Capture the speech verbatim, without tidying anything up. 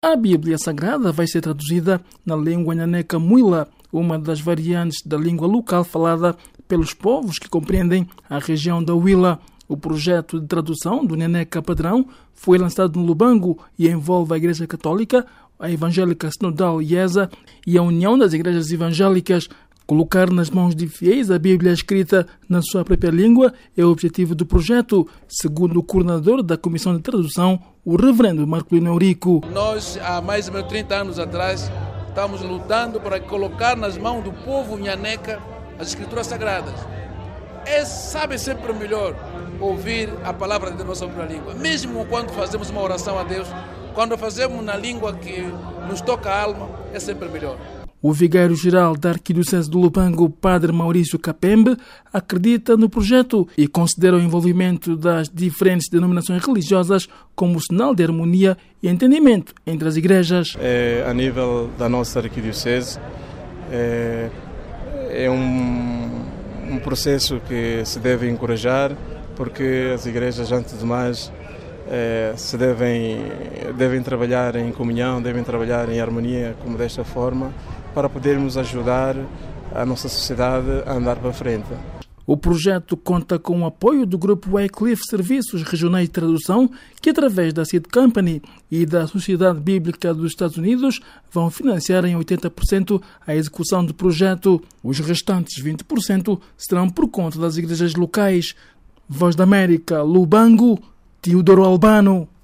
A Bíblia Sagrada vai ser traduzida na língua nhaneca muila, uma das variantes da língua local falada pelos povos que compreendem a região da Huila. O projeto de tradução do nhaneca padrão foi lançado no Lubango e envolve a Igreja Católica, a Evangélica Sinodal IESA e a União das Igrejas Evangélicas. Colocar nas mãos de fiéis a Bíblia escrita na sua própria língua é o objetivo do projeto, segundo o coordenador da Comissão de Tradução, o reverendo Marcolino Eurico. Nós, há mais ou menos trinta anos atrás, estamos lutando para colocar nas mãos do povo nhaneca as Escrituras Sagradas. É, sabe sempre melhor ouvir a palavra da nossa própria língua. Mesmo quando fazemos uma oração a Deus, quando fazemos na língua que nos toca a alma, é sempre melhor. O vigário-geral da Arquidiocese do Lubango, Padre Maurício Capembe, acredita no projeto e considera o envolvimento das diferentes denominações religiosas como sinal de harmonia e entendimento entre as igrejas. É, a nível da nossa Arquidiocese, é, é um, um processo que se deve encorajar, porque as igrejas, antes de mais, é, se devem, devem trabalhar em comunhão, devem trabalhar em harmonia, como desta forma, para podermos ajudar a nossa sociedade a andar para frente. O projeto conta com o apoio do grupo Wycliffe Serviços Regionais de Tradução, que através da Seed Company e da Sociedade Bíblica dos Estados Unidos vão financiar em oitenta por cento a execução do projeto. Os restantes vinte por cento serão por conta das igrejas locais. Voz da América, Lubango, Teodoro Albano.